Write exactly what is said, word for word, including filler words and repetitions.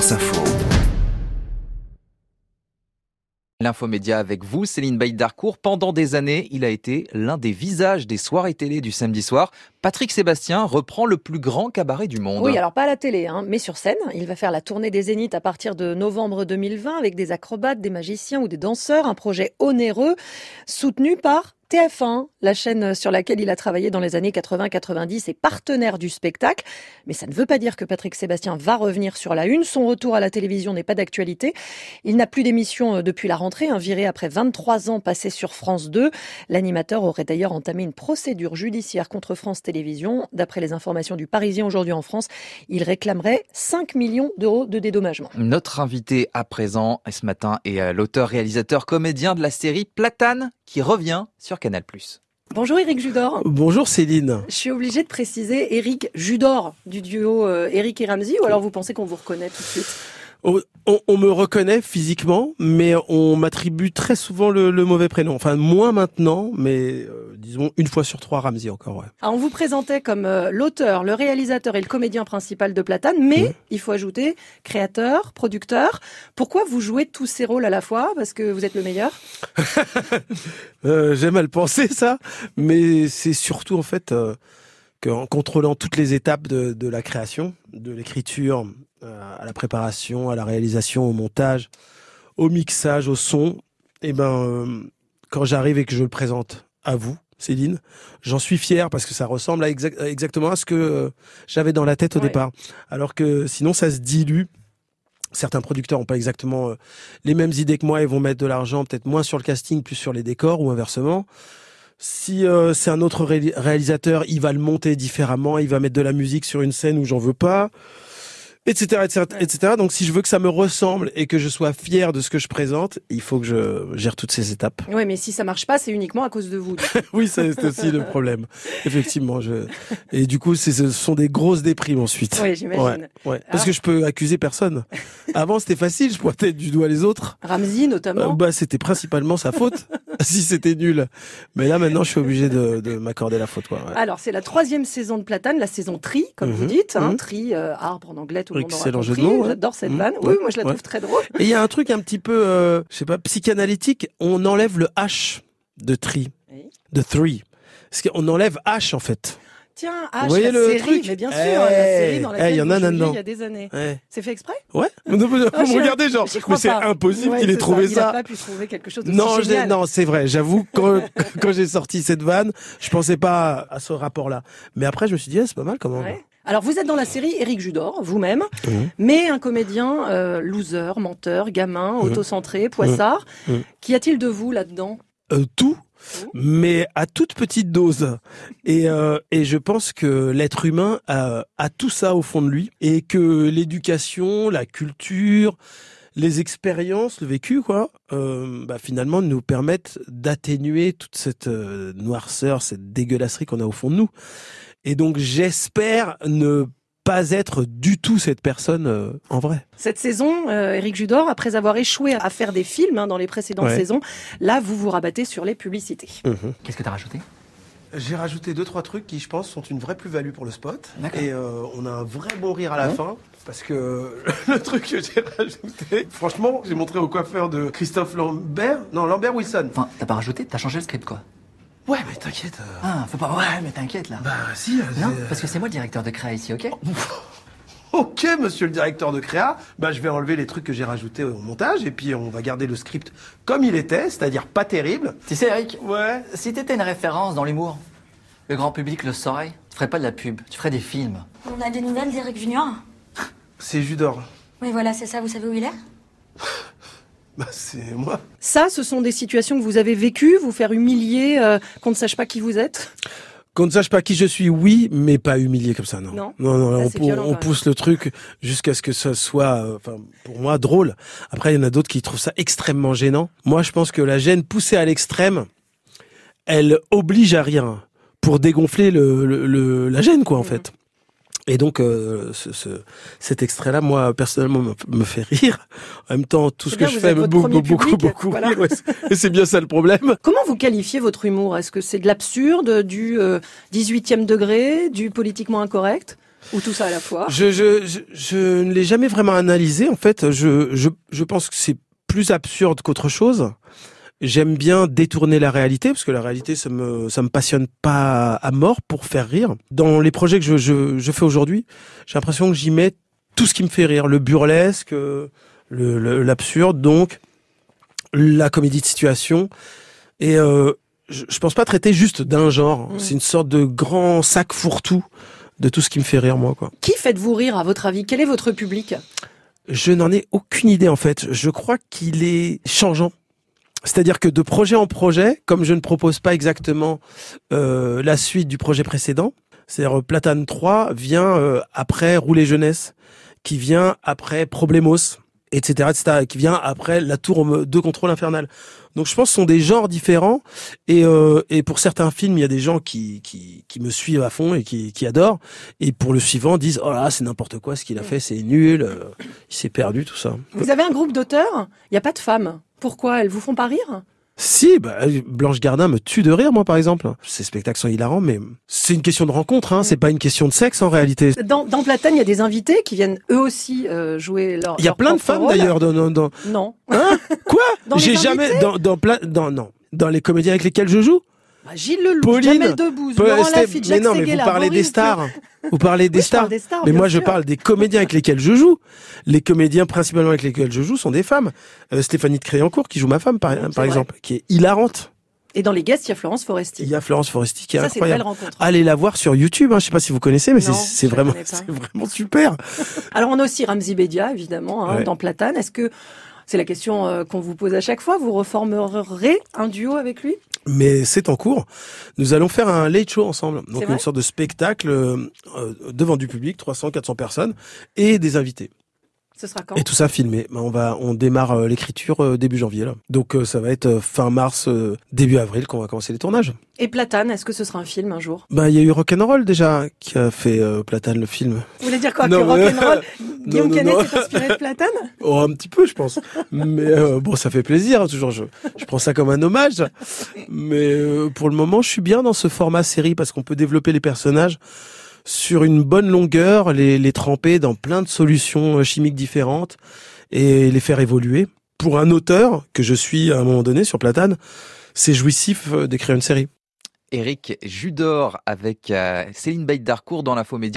France Info. L'infomédia avec vous, Céline Baïd-Darcourt. Pendant des années, il a été l'un des visages des soirées télé du samedi soir. Patrick Sébastien reprend le plus grand cabaret du monde. Oui, alors pas à la télé, hein, mais sur scène. Il va faire la tournée des Zéniths à partir de novembre deux mille vingt avec des acrobates, des magiciens ou des danseurs. Un projet onéreux soutenu par T F un, la chaîne sur laquelle il a travaillé dans les années quatre-vingts quatre-vingt-dix et partenaire du spectacle. Mais ça ne veut pas dire que Patrick Sébastien va revenir sur la une. Son retour à la télévision n'est pas d'actualité. Il n'a plus d'émission depuis la rentrée, hein, viré après vingt-trois ans passés sur France deux. L'animateur aurait d'ailleurs entamé une procédure judiciaire contre France Télévisions. D'après les informations du Parisien aujourd'hui en France, il réclamerait cinq millions d'euros de dédommagement. Notre invité à présent ce matin est l'auteur, réalisateur, comédien de la série Platane qui revient sur Canal plus. Bonjour Éric Judor. Bonjour Céline. Je suis obligée de préciser Éric Judor du duo euh, Éric et Ramzy, ou alors vous pensez qu'on vous reconnaît tout de suite? On, on, on me reconnaît physiquement, mais on m'attribue très souvent le, le mauvais prénom. Enfin, moins maintenant, mais euh, disons une fois sur trois, Ramzy encore. Ouais. Alors, on vous présentait comme euh, l'auteur, le réalisateur et le comédien principal de Platane, mais mmh. il faut ajouter créateur, producteur. Pourquoi vous jouez tous ces rôles à la fois? Parce que vous êtes le meilleur? euh, J'aime à le penser ça, mais c'est surtout en fait euh, qu'en contrôlant toutes les étapes de, de la création, de l'écriture, à la préparation, à la réalisation, au montage, au mixage, au son, et ben euh, quand j'arrive et que je le présente à vous, Céline, j'en suis fier parce que ça ressemble à exact, exactement à ce que euh, j'avais dans la tête au ouais. départ. Alors que sinon ça se dilue. Certains producteurs n'ont pas exactement euh, les mêmes idées que moi et vont mettre de l'argent peut-être moins sur le casting, plus sur les décors ou inversement. Si euh, c'est un autre ré- réalisateur, il va le monter différemment, il va mettre de la musique sur une scène où j'en veux pas. Etc, etc, et cetera. Donc, si je veux que ça me ressemble et que je sois fier de ce que je présente, il faut que je gère toutes ces étapes. Oui, mais si ça marche pas, c'est uniquement à cause de vous. Oui, c'est aussi le problème. Effectivement, je... et du coup, c'est, ce sont des grosses déprimes ensuite. Oui, j'imagine. Ouais, ouais. Parce Alors... que je peux accuser personne. Avant, c'était facile, je pointais du doigt les autres. Ramzy, notamment. Euh, bah, c'était principalement sa faute. Si c'était nul. Mais là, maintenant, je suis obligé de, de m'accorder la faute, quoi. Ouais. Alors, c'est la troisième saison de Platane, la saison tri, comme mmh, vous dites, hein, mmh. tri, euh, arbre en anglais, tout le monde aura compris. Jeu de mots, ouais. J'adore cette mmh, vanne. Ouais, oui, moi, je la trouve ouais. très drôle. Et il y a un truc un petit peu, euh, je sais pas, psychanalytique. On enlève le H de tri, oui. de three. Parce qu'on enlève H, en fait. Tiens, H, vous voyez la le série, truc mais bien sûr, hey, la série dans laquelle hey, y en a vous jouiez il y a des années. Hey. C'est fait exprès? Ouais. Vous, vous, vous oh, me regardez genre, mais c'est pas. impossible ouais, qu'il ait trouvé ça. ça. Il n'a pas pu trouver quelque chose de non, si génial. Non, c'est vrai. J'avoue, quand, quand j'ai sorti cette vanne, je pensais pas à ce rapport-là. Mais après, je me suis dit, ah, c'est pas mal comment. Ouais. Alors, vous êtes dans la série Éric Judor, vous-même, mmh. mais un comédien euh, loser, menteur, gamin, mmh. autocentré, poissard. Mmh. Qu'y a-t-il de vous là-dedans? euh, Tout. Mais à toute petite dose. Et, euh, et je pense que l'être humain a, a tout ça au fond de lui. Et que l'éducation, la culture, les expériences, le vécu, quoi, euh, bah finalement nous permettent d'atténuer toute cette euh, noirceur, cette dégueulasserie qu'on a au fond de nous. Et donc j'espère ne pas être du tout cette personne euh, en vrai. Cette saison, euh, Éric Judor, après avoir échoué à faire des films hein, dans les précédentes ouais. saisons, là vous vous rabattez sur les publicités. Mmh. Qu'est-ce que tu as rajouté? J'ai rajouté deux trois trucs qui je pense sont une vraie plus-value pour le spot. D'accord. Et euh, on a un vrai bon rire à la ouais. fin. Parce que le truc que j'ai rajouté, franchement, j'ai montré au coiffeur de Christophe Lambert, non Lambert Wilson. Enfin, t'as pas rajouté, t'as changé le script quoi. Ouais, mais t'inquiète. Euh... Ah, faut pas. Ouais, mais t'inquiète là. Bah si. Euh, non, parce que c'est moi le directeur de créa ici, ok? Ok, monsieur le directeur de créa. Bah je vais enlever les trucs que j'ai rajoutés au montage et puis on va garder le script comme il était, c'est-à-dire pas terrible. Tu sais, Eric. Ouais. Si t'étais une référence dans l'humour, le grand public le saurait. Tu ferais pas de la pub, tu ferais des films. On a des nouvelles d'Éric Junior? C'est Judor. Oui, voilà, c'est ça. Vous savez où il est? Bah, c'est moi. Ça, ce sont des situations que vous avez vécues, vous faire humilier, euh, qu'on ne sache pas qui vous êtes? Qu'on ne sache pas qui je suis, oui, mais pas humilié comme ça, non. Non, non, non, là, on, violent, on pousse le truc jusqu'à ce que ça soit, enfin, euh, pour moi, drôle. Après, il y en a d'autres qui trouvent ça extrêmement gênant. Moi, je pense que la gêne poussée à l'extrême, elle oblige à rien pour dégonfler le, le, le la gêne, quoi, en mmh. fait. Et donc, euh, ce, ce, cet extrait-là, moi, personnellement, me, me fait rire. En même temps, tout c'est ce bien, que je fais me beaucoup, beaucoup, public, beaucoup voilà. rire. Ouais, et c'est bien ça le problème. Comment vous qualifiez votre humour? Est-ce que c'est de l'absurde, du euh, dix-huitième degré, du politiquement incorrect? Ou tout ça à la fois? Je, je, je, je ne l'ai jamais vraiment analysé. En fait, je, je, je pense que c'est plus absurde qu'autre chose. J'aime bien détourner la réalité, parce que la réalité, ça me, ça me passionne pas à mort pour faire rire. Dans les projets que je, je, je fais aujourd'hui, j'ai l'impression que j'y mets tout ce qui me fait rire. Le burlesque, le, le, l'absurde, donc, la comédie de situation. Et, euh, je, je pense pas traiter juste d'un genre. Mmh. C'est une sorte de grand sac fourre-tout de tout ce qui me fait rire, moi, quoi. Qui faites-vous rire, à votre avis? Quel est votre public? Je n'en ai aucune idée, en fait. Je crois qu'il est changeant. C'est-à-dire que de projet en projet, comme je ne propose pas exactement euh, la suite du projet précédent, c'est-à-dire Platane trois vient euh, après Rouler Jeunesse, qui vient après Problemos, et cetera, et cetera, qui vient après La Tour de Contrôle Infernal. Donc je pense que ce sont des genres différents, et, euh, et pour certains films, il y a des gens qui, qui, qui me suivent à fond et qui, qui adorent, et pour le suivant, disent « Oh là, c'est n'importe quoi, ce qu'il a fait, c'est nul, euh, il s'est perdu, tout ça. » Vous avez un groupe d'auteurs, il n'y a pas de femmes. Pourquoi? Elles vous font pas rire? Si, bah, Blanche Gardin me tue de rire, moi, par exemple. Ces spectacles sont hilarants, mais c'est une question de rencontre, hein. C'est pas une question de sexe, en réalité. Dans, dans Platane, il y a des invités qui viennent eux aussi euh, jouer leur. Il y a leur plein de propre femmes, rôle. d'ailleurs, dans, dans, dans... Non. Hein? Quoi? Dans J'ai les jamais, invités dans, dans plein, dans, non. Dans les comédiens avec lesquels je joue? Bah, Gilles Lelouch, Pauline, Jamel Debbouze, Peu- Laurent Estelle- Lafitte, mais Jacques non, mais Séguéla, vous parlez Boris des stars. Vian. Vous parlez des Oui, je parle stars. des stars, Mais bien moi, je sûr. parle des comédiens avec lesquels je joue. Les comédiens principalement avec lesquels je joue sont des femmes. Euh, Stéphanie de Créancourt, qui joue ma femme, par, Oui, par c'est vrai. exemple, qui est hilarante. Et dans les guests, il y a Florence Foresti. Il y a Florence Foresti qui est Ça, c'est une belle incroyable. rencontre. Allez la voir sur YouTube, hein. Je sais pas si vous connaissez, mais Non, c'est, c'est je la vraiment, connais pas. c'est vraiment super. Alors, on a aussi Ramzy Bedia, évidemment, hein, Ouais. dans Platane. Est-ce que, c'est la question euh, qu'on vous pose à chaque fois, vous reformerez un duo avec lui? Mais c'est en cours. Nous allons faire un late show ensemble. Donc C'est vrai une sorte de spectacle euh, euh, devant du public, trois cents, quatre cents personnes et des invités. Ce sera quand? Et tout ça filmé. Ben, on va, on démarre euh, l'écriture euh, début janvier là. Donc euh, ça va être euh, fin mars, euh, début avril qu'on va commencer les tournages. Et Platane, est-ce que ce sera un film un jour? Ben il y a eu Rock'n'Roll déjà qui a fait euh, Platane le film. Vous voulez dire quoi? Non, Que mais- rock'n'roll, Guillaume non, Canet non. s'est inspiré de Platane? Oh, un petit peu, je pense. Mais euh, bon, ça fait plaisir. hein, Toujours, je, je prends ça comme un hommage. Mais euh, pour le moment, je suis bien dans ce format série parce qu'on peut développer les personnages sur une bonne longueur, les, les tremper dans plein de solutions euh, chimiques différentes et les faire évoluer. Pour un auteur que je suis à un moment donné sur Platane, c'est jouissif euh, d'écrire une série. Éric Judor avec euh, Céline Baïd-Darcourt dans l'Infomédia.